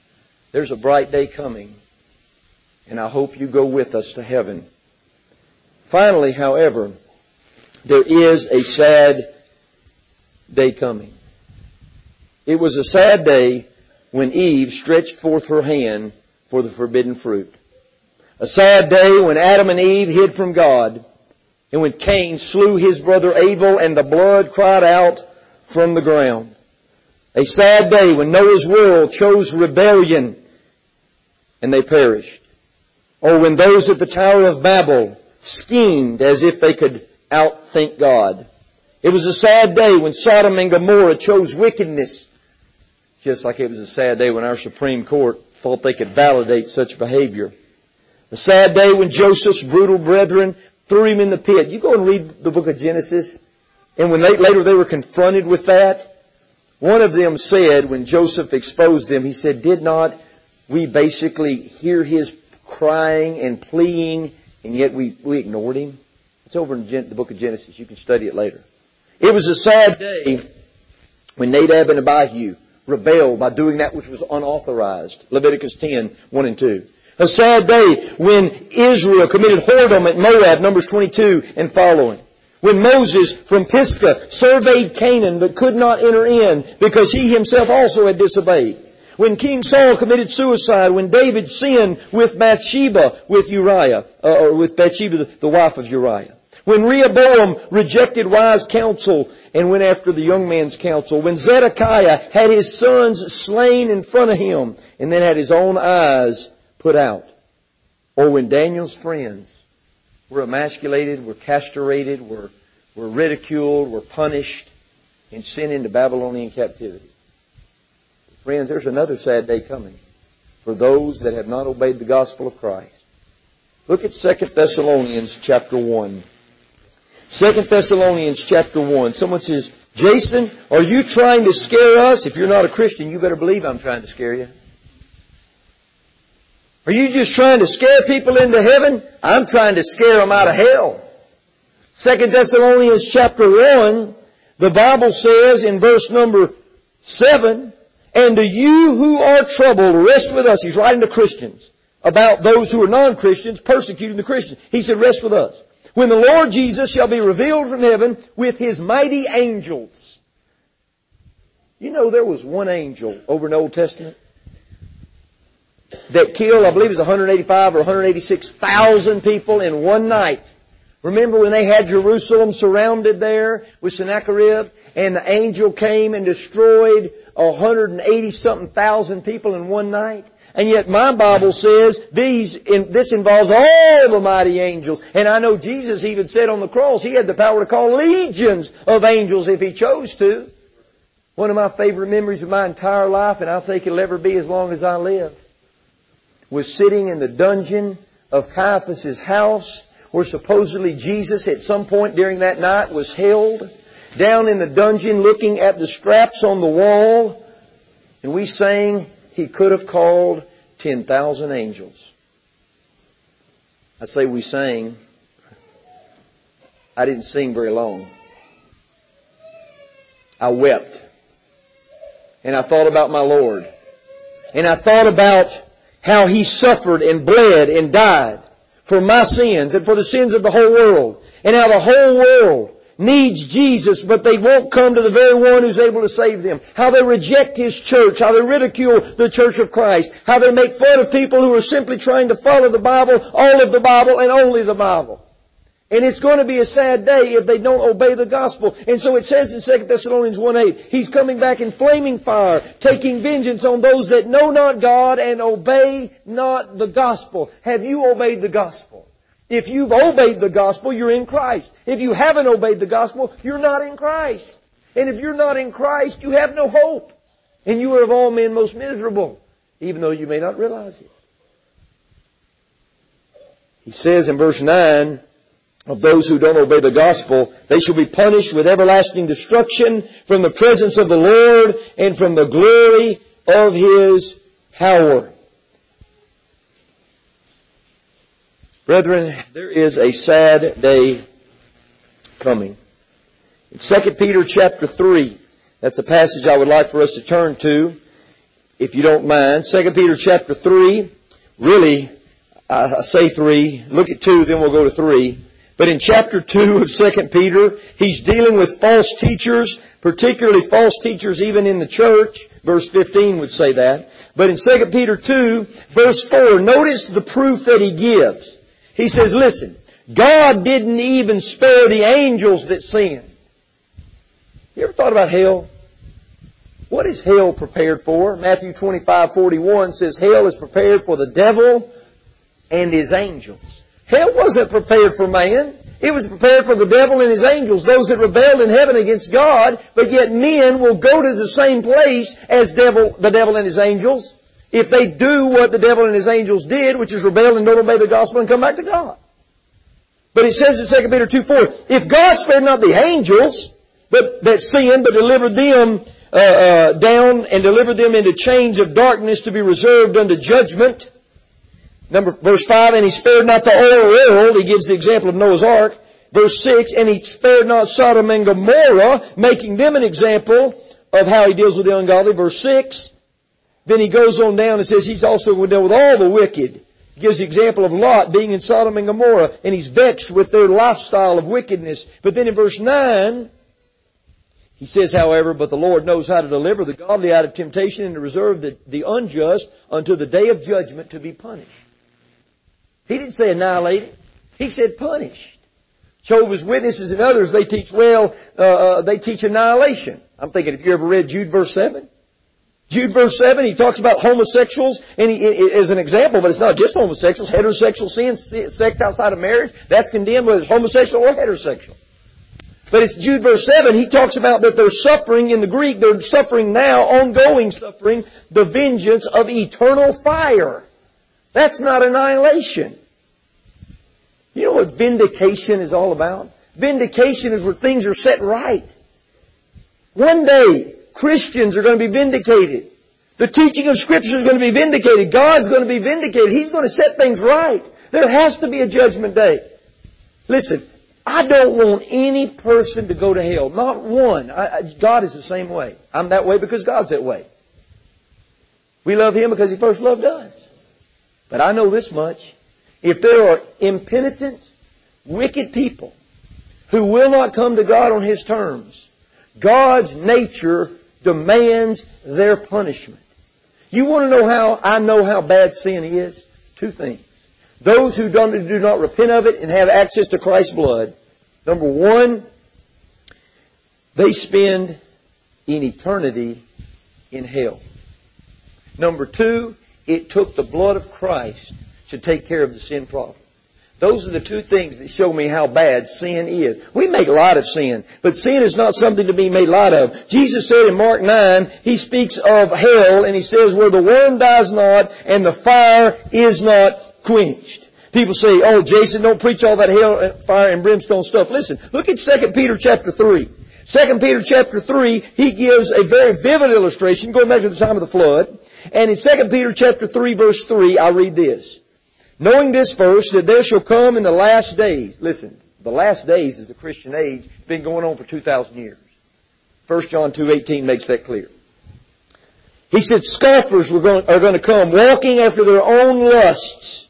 There's a bright day coming, and I hope you go with us to heaven. Finally, however, there is a sad day coming. It was a sad day when Eve stretched forth her hand for the forbidden fruit. A sad day when Adam and Eve hid from God, and when Cain slew his brother Abel and the blood cried out from the ground. A sad day when Noah's world chose rebellion and they perished. Or when those at the Tower of Babel schemed as if they could outthink God. It was a sad day when Sodom and Gomorrah chose wickedness, just like it was a sad day when our Supreme Court thought they could validate such behavior. A sad day when Joseph's brutal brethren threw him in the pit. You go and read the book of Genesis, and when they, later they were confronted with that, one of them said, when Joseph exposed them, he said, did not we basically hear his crying and pleading, and yet we, we ignored him? It's over in Gen- the book of Genesis. You can study it later. It was a sad day when Nadab and Abihu rebelled by doing that which was unauthorized. Leviticus ten, one and two. A sad day when Israel committed whoredom at Moab, Numbers twenty-two and following. When Moses from Pisgah surveyed Canaan but could not enter in because he himself also had disobeyed. When King Saul committed suicide, when David sinned with Bathsheba, with Uriah, uh, or with Bathsheba, the, the wife of Uriah. When Rehoboam rejected wise counsel and went after the young man's counsel. When Zedekiah had his sons slain in front of him and then had his own eyes put out. Or when Daniel's friends were emasculated, were castrated, were, were ridiculed, were punished, and sent into Babylonian captivity. Friends, there's another sad day coming for those that have not obeyed the gospel of Christ. Look at Second Thessalonians chapter one. Second Thessalonians chapter one. Someone says, Jason, are you trying to scare us? If you're not a Christian, you better believe I'm trying to scare you. Are you just trying to scare people into heaven? I'm trying to scare them out of hell. Second Thessalonians chapter one, the Bible says in verse number seven, and to you who are troubled, rest with us. He's writing to Christians about those who are non-Christians persecuting the Christians. He said, rest with us. When the Lord Jesus shall be revealed from heaven with His mighty angels. You know there was one angel over in the Old Testament that killed, I believe it was one hundred eighty-five or one hundred eighty-six thousand people in one night. Remember when they had Jerusalem surrounded there with Sennacherib, and the angel came and destroyed one hundred eighty something thousand people in one night? And yet my Bible says these, in, this involves all the mighty angels. And I know Jesus even said on the cross He had the power to call legions of angels if He chose to. One of my favorite memories of my entire life, and I think it'll ever be as long as I live, was sitting in the dungeon of Caiaphas' house, where supposedly Jesus at some point during that night was held, down in the dungeon looking at the straps on the wall, and we sang, He could have called ten thousand angels. I say we sang. I didn't sing very long. I wept. And I thought about my Lord. And I thought about how He suffered and bled and died for my sins and for the sins of the whole world. And how the whole world needs Jesus, but they won't come to the very one who's able to save them. How they reject His church. How they ridicule the church of Christ. How they make fun of people who are simply trying to follow the Bible, all of the Bible, and only the Bible. And it's going to be a sad day if they don't obey the gospel. And so it says in Second Thessalonians one eight, He's coming back in flaming fire, taking vengeance on those that know not God and obey not the gospel. Have you obeyed the gospel? If you've obeyed the gospel, you're in Christ. If you haven't obeyed the gospel, you're not in Christ. And if you're not in Christ, you have no hope. And you are of all men most miserable, even though you may not realize it. He says in verse nine, of those who don't obey the gospel, they shall be punished with everlasting destruction from the presence of the Lord and from the glory of His power. Brethren, there is a sad day coming. In Second Peter chapter three, that's a passage I would like for us to turn to, if you don't mind. Second Peter chapter three, really, I say three, look at two, then we'll go to three. But in chapter two of Second Peter, he's dealing with false teachers, particularly false teachers even in the church. Verse fifteen would say that. But in Second Peter two, verse four, notice the proof that he gives. He says, listen, God didn't even spare the angels that sinned. You ever thought about hell? What is hell prepared for? Matthew twenty-five forty-one says hell is prepared for the devil and his angels. Hell wasn't prepared for man. It was prepared for the devil and his angels, those that rebelled in heaven against God, but yet men will go to the same place as devil, the devil and his angels if they do what the devil and his angels did, which is rebel and don't obey the gospel and come back to God. But it says in Second Peter two four, if God spared not the angels but that sinned, but delivered them uh, uh, down and delivered them into chains of darkness to be reserved unto judgment. Number, verse five, and he spared not the whole world. He gives the example of Noah's Ark. Verse six, and he spared not Sodom and Gomorrah, making them an example of how he deals with the ungodly. Verse six, then he goes on down and says he's also going to deal with all the wicked. He gives the example of Lot being in Sodom and Gomorrah, and he's vexed with their lifestyle of wickedness. But then in verse nine, he says, however, but the Lord knows how to deliver the godly out of temptation and to reserve the, the unjust until the day of judgment to be punished. He didn't say annihilated. He said punished. Jehovah's Witnesses and others, they teach, well, uh, uh, they teach annihilation. I'm thinking, have you ever read Jude verse seven? Jude verse seven, he talks about homosexuals and he, as an example, but it's not just homosexuals. Heterosexual sin, sex outside of marriage, that's condemned whether it's homosexual or heterosexual. But it's Jude verse seven, he talks about that they're suffering in the Greek, they're suffering now, ongoing suffering, the vengeance of eternal fire. That's not annihilation. You know what vindication is all about? Vindication is where things are set right. One day, Christians are going to be vindicated. The teaching of Scripture is going to be vindicated. God's going to be vindicated. He's going to set things right. There has to be a judgment day. Listen, I don't want any person to go to hell. Not one. I, I, God is the same way. I'm that way because God's that way. We love Him because He first loved us. But I know this much. If there are impenitent, wicked people who will not come to God on His terms, God's nature demands their punishment. You want to know how I know how bad sin is? Two things. Those who don't, do not repent of it and have access to Christ's blood. Number one, they spend in eternity in hell. Number two, it took the blood of Christ to take care of the sin problem. Those are the two things that show me how bad sin is. We make light of sin, but sin is not something to be made light of. Jesus said in Mark nine, He speaks of hell, and He says, where the worm dies not and the fire is not quenched. People say, oh, Jason, don't preach all that hell, fire, and brimstone stuff. Listen, look at Second Peter chapter three. Second Peter chapter three, he gives a very vivid illustration, going back to the time of the flood. And in Second Peter chapter three, verse three, I read this. Knowing this first, that there shall come in the last days. Listen, the last days is the Christian age. It's been going on for two thousand years. First John two eighteen makes that clear. He said, scoffers were going, are going to come, walking after their own lusts.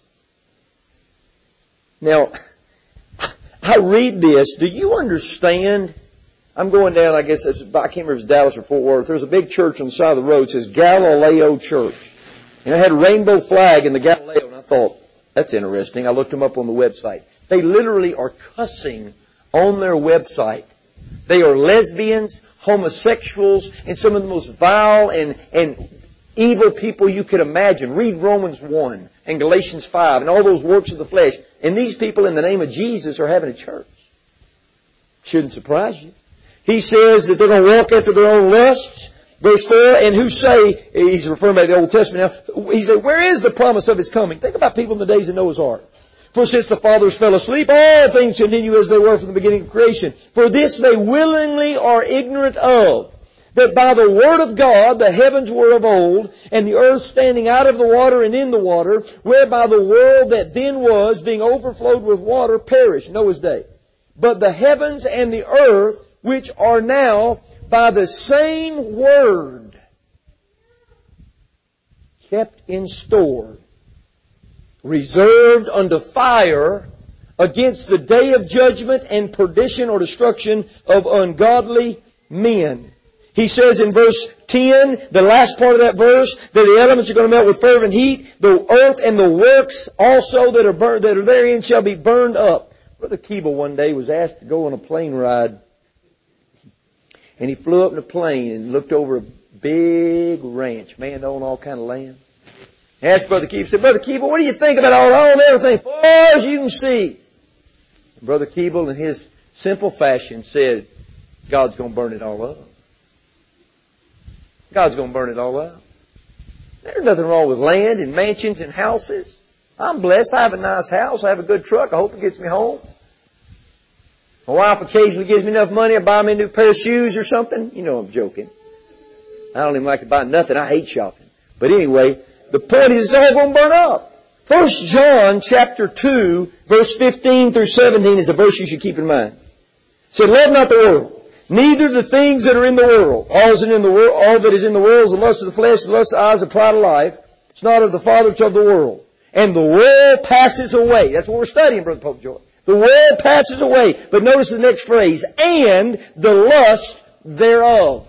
Now, I read this. Do you understand? I'm going down, I guess, it's, I can't remember if it's Dallas or Fort Worth. There's a big church on the side of the road. It says Galileo Church. And it had a rainbow flag in the Galileo. And I thought, that's interesting. I looked them up on the website. They literally are cussing on their website. They are lesbians, homosexuals, and some of the most vile and, and evil people you could imagine. Read Romans one and Galatians five and all those works of the flesh. And these people in the name of Jesus are having a church. Shouldn't surprise you. He says that they're going to walk after their own lusts. Verse four, and who say, he's referring back to the Old Testament now, he said, where is the promise of His coming? Think about people in the days of Noah's Ark. For since the fathers fell asleep, all things continue as they were from the beginning of creation. For this they willingly are ignorant of, that by the word of God the heavens were of old, and the earth standing out of the water and in the water, whereby the world that then was, being overflowed with water, perished, Noah's day. But the heavens and the earth, which are now by the same word kept in store, reserved unto fire, against the day of judgment and perdition or destruction of ungodly men. He says in verse ten, the last part of that verse, that the elements are going to melt with fervent heat. The earth and the works also that are burned, that are therein shall be burned up. Brother Keeble one day was asked to go on a plane ride. And he flew up in a plane and looked over a big ranch. Man owned all kind of land. He asked Brother Keeble, said, Brother Keeble, what do you think about all, all everything far as you can see? And Brother Keeble in his simple fashion said, God's going to burn it all up. God's going to burn it all up. There's nothing wrong with land and mansions and houses. I'm blessed. I have a nice house. I have a good truck. I hope it gets me home. My wife occasionally gives me enough money. I buy me a new pair of shoes or something. You know I'm joking. I don't even like to buy nothing. I hate shopping. But anyway, the point is it's all going to burn up. First John chapter two, verse fifteen through seventeen is a verse you should keep in mind. It said, love not the world, neither the things that are in the world. All is in the world, all that is in the world is the lust of the flesh, the lust of the eyes, the pride of life. It's not of the Father, it's of the world. And the world passes away. That's what we're studying, Brother Pope Joy. The world passes away. But notice the next phrase, and the lust thereof.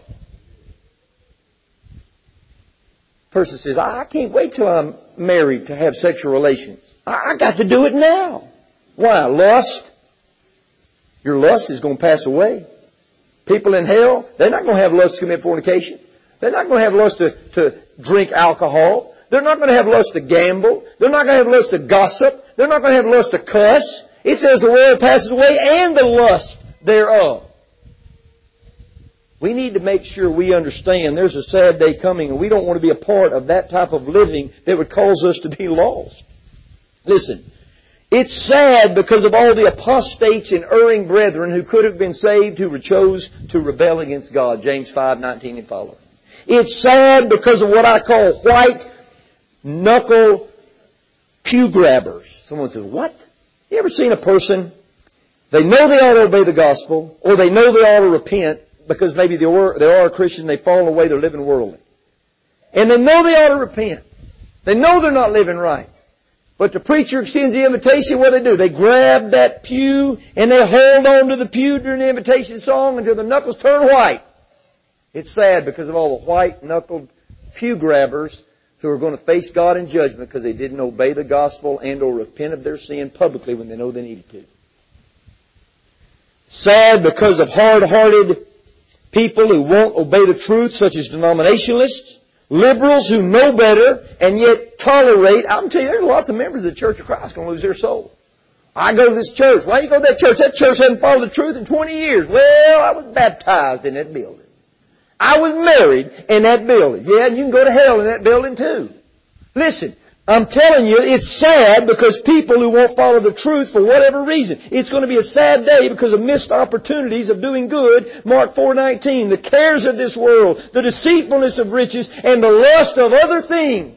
Person says, I can't wait till I'm married to have sexual relations. I got to do it now. Why? Lust. Your lust is going to pass away. People in hell, they're not going to have lust to commit fornication. They're not going to have lust to, to drink alcohol. They're not going to have lust to gamble. They're not going to have lust to gossip. They're not going to have lust to cuss. It says the world passes away and the lust thereof. We need to make sure we understand there's a sad day coming, and we don't want to be a part of that type of living that would cause us to be lost. Listen, it's sad because of all the apostates and erring brethren who could have been saved who chose to rebel against God. James five nineteen and following. It's sad because of what I call white knuckle pew grabbers. Someone says, what? You ever seen a person, they know they ought to obey the gospel, or they know they ought to repent, because maybe they are, they are a Christian, they've fallen away, they're living worldly. And they know they ought to repent. They know they're not living right. But the preacher extends the invitation, what do they do? They grab that pew and they hold on to the pew during the invitation song until the knuckles turn white. It's sad because of all the white-knuckled pew grabbers who are going to face God in judgment because they didn't obey the gospel and or repent of their sin publicly when they know they needed to. Sad because of hard-hearted people who won't obey the truth, such as denominationalists, liberals who know better and yet tolerate. I'm telling you, there's lots of members of the Church of Christ going to lose their soul. I go to this church. Why do you go to that church? That church hasn't followed the truth in twenty years. Well, I was baptized in that building. I was married in that building. Yeah, and you can go to hell in that building too. Listen, I'm telling you, it's sad because people who won't follow the truth for whatever reason. It's going to be a sad day because of missed opportunities of doing good. Mark four nineteen, the cares of this world, the deceitfulness of riches, and the lust of other things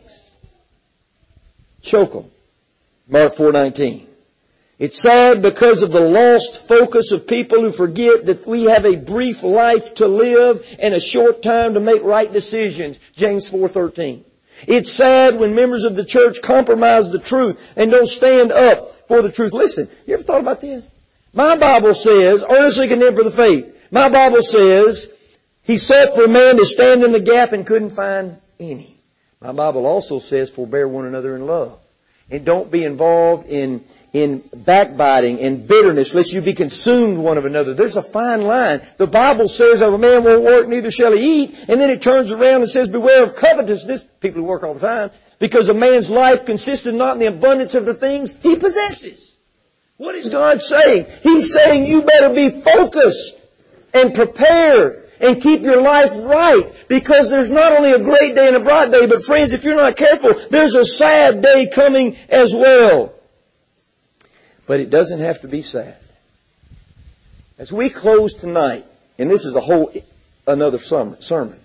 choke them. Mark four nineteen. It's sad because of the lost focus of people who forget that we have a brief life to live and a short time to make right decisions. James four thirteen. It's sad when members of the church compromise the truth and don't stand up for the truth. Listen, you ever thought about this? My Bible says, earnestly contend for the faith. My Bible says, He sought for a man to stand in the gap and couldn't find any. My Bible also says, forbear one another in love. And don't be involved in in backbiting and bitterness, lest you be consumed one of another. There's a fine line. The Bible says, if a man won't work, neither shall he eat. And then it turns around and says, beware of covetousness. People who work all the time. Because a man's life consisted not in the abundance of the things he possesses. What is God saying? He's saying you better be focused and prepared and keep your life right. Because there's not only a great day and a bright day, but friends, if you're not careful, there's a sad day coming as well. But it doesn't have to be sad. As we close tonight, and this is a whole, another sermon,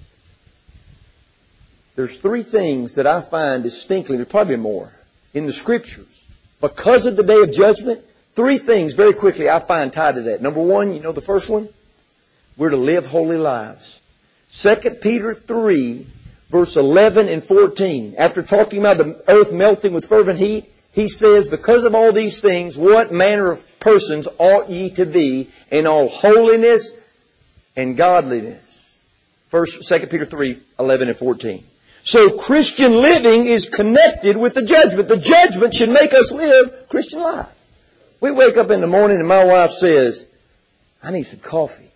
there's three things that I find distinctly, there's probably more, in the Scriptures. Because of the day of judgment, three things very quickly I find tied to that. Number one, you know the first one? We're to live holy lives. Second Peter three, verse eleven and fourteen. After talking about the earth melting with fervent heat, He says, because of all these things, what manner of persons ought ye to be in all holiness and godliness? First, Second Peter three, eleven and fourteen. So Christian living is connected with the judgment. The judgment should make us live Christian life. We wake up in the morning and my wife says, I need some coffee.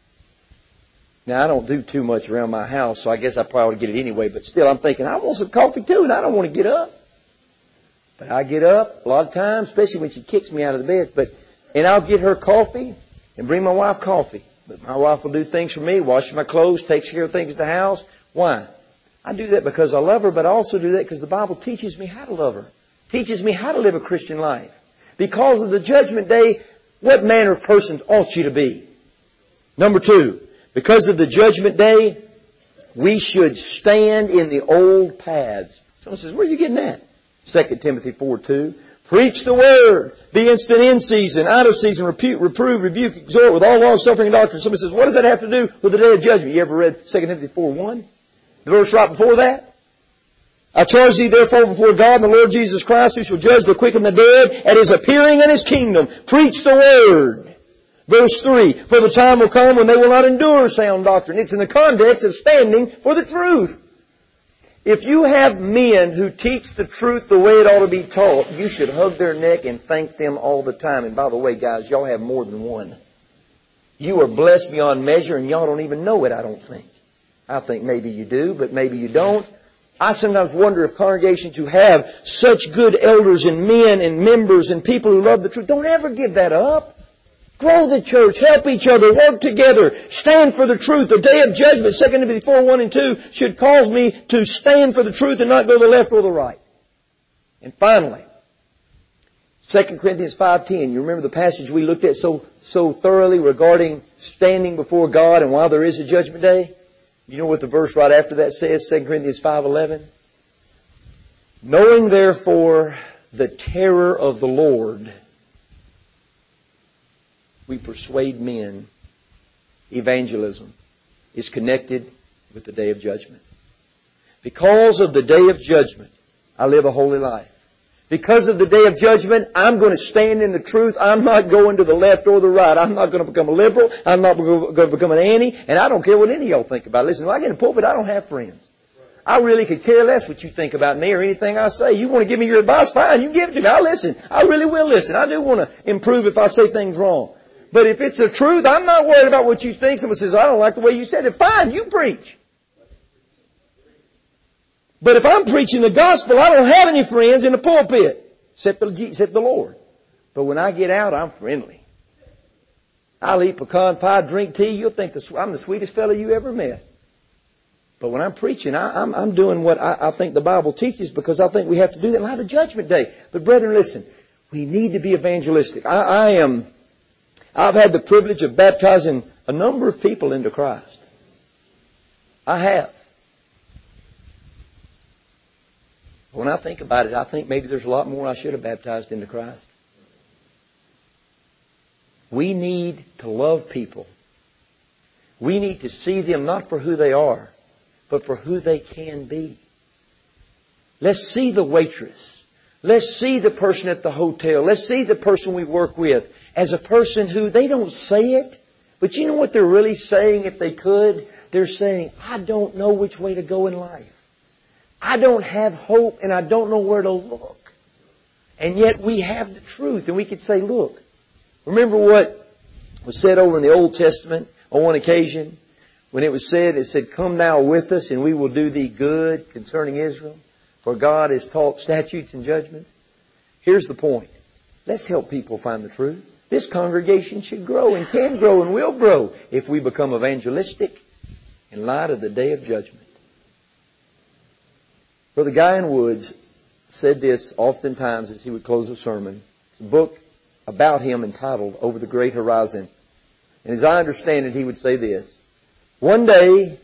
Now, I don't do too much around my house, so I guess I probably ought to get it anyway. But still, I'm thinking, I want some coffee too, and I don't want to get up. But I get up a lot of times, especially when she kicks me out of the bed. But and I'll get her coffee and bring my wife coffee. But my wife will do things for me, washes my clothes, takes care of things in the house. Why? I do that because I love her, but I also do that because the Bible teaches me how to love her. Teaches me how to live a Christian life. Because of the judgment day, what manner of persons ought you to be? Number two, because of the judgment day, we should stand in the old paths. Someone says, where are you getting that? Second Timothy four two. Preach the word. Be instant in season, out of season, rebuke, reprove, rebuke, exhort with all long suffering and doctrine. Somebody says, what does that have to do with the day of judgment? You ever read Second Timothy four one? The verse right before that? I charge thee therefore before God and the Lord Jesus Christ, who shall judge the quick and the dead at His appearing in His kingdom. Preach the word. Verse three, for the time will come when they will not endure sound doctrine. It's in the context of standing for the truth. If you have men who teach the truth the way it ought to be taught, you should hug their neck and thank them all the time. And by the way, guys, y'all have more than one. You are blessed beyond measure and y'all don't even know it, I don't think. I think maybe you do, but maybe you don't. I sometimes wonder if congregations who have such good elders and men and members and people who love the truth, don't ever give that up. Grow the church, help each other, work together, stand for the truth. The day of judgment, Second Timothy four one and two, should cause me to stand for the truth and not go to the left or the right. And finally, Second Corinthians five ten. You remember the passage we looked at so, so thoroughly regarding standing before God and why there is a judgment day? You know what the verse right after that says, Second Corinthians five eleven? Knowing therefore the terror of the Lord, we persuade men. Evangelism is connected with the day of judgment. Because of the day of judgment, I live a holy life. Because of the day of judgment, I'm going to stand in the truth. I'm not going to the left or the right. I'm not going to become a liberal. I'm not going to become an anti. And I don't care what any of y'all think about it. Listen, when I get in the pulpit, I don't have friends. I really could care less what you think about me or anything I say. You want to give me your advice? Fine, you give it to me. I'll listen. I really will listen. I do want to improve if I say things wrong. But if it's the truth, I'm not worried about what you think. Someone says, I don't like the way you said it. Fine, you preach. But if I'm preaching the gospel, I don't have any friends in the pulpit, except the, except the Lord. But when I get out, I'm friendly. I'll eat pecan pie, drink tea. You'll think the, I'm the sweetest fellow you ever met. But when I'm preaching, I, I'm, I'm doing what I, I think the Bible teaches because I think we have to do that in light of the judgment day. But brethren, listen, we need to be evangelistic. I, I am... I've had the privilege of baptizing a number of people into Christ. I have. When I think about it, I think maybe there's a lot more I should have baptized into Christ. We need to love people. We need to see them not for who they are, but for who they can be. Let's see the waitress. Let's see the person at the hotel. Let's see the person we work with as a person who, they don't say it, but you know what they're really saying if they could? They're saying, I don't know which way to go in life. I don't have hope and I don't know where to look. And yet we have the truth and we could say, look, remember what was said over in the Old Testament on one occasion? When it was said, it said, come now with us and we will do thee good concerning Israel. For God has taught statutes and judgments. Here's the point. Let's help people find the truth. This congregation should grow and can grow and will grow if we become evangelistic in light of the day of judgment. Brother Guy in Woods said this oftentimes as he would close a sermon. It's a book about him entitled Over the Great Horizon. And as I understand it, he would say this. One day,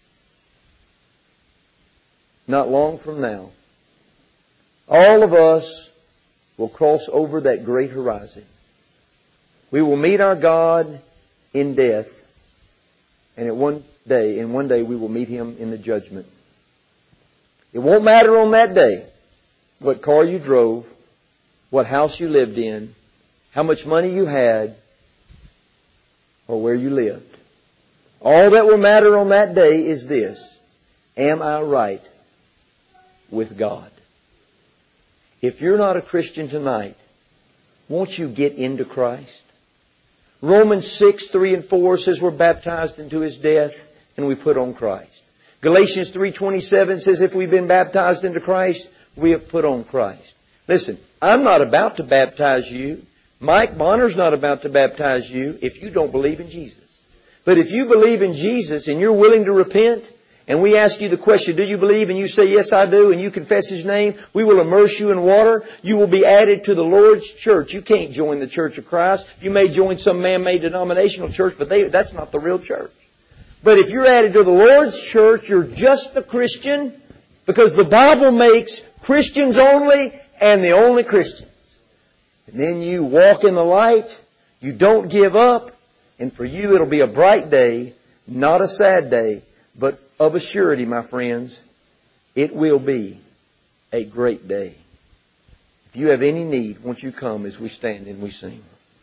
not long from now, all of us will cross over that great horizon. We will meet our God in death. And at one day, in one day we will meet Him in the judgment. It won't matter on that day what car you drove, what house you lived in, how much money you had, or where you lived. All that will matter on that day is this: am I right with God? If you're not a Christian tonight, won't you get into Christ? Romans six, three and four says we're baptized into His death and we put on Christ. Galatians three twenty-seven says if we've been baptized into Christ, we have put on Christ. Listen, I'm not about to baptize you. Mike Bonner's not about to baptize you if you don't believe in Jesus. But if you believe in Jesus and you're willing to repent, and we ask you the question, do you believe? And you say, yes, I do, and you confess His name, we will immerse you in water. You will be added to the Lord's church. You can't join the Church of Christ. You may join some man-made denominational church, but they, that's not the real church. But if you're added to the Lord's church, you're just a Christian, because the Bible makes Christians only and the only Christians. And then you walk in the light, you don't give up, and for you it'll be a bright day, not a sad day, but of a surety, my friends, it will be a great day. If you have any need, won't you come as we stand and we sing?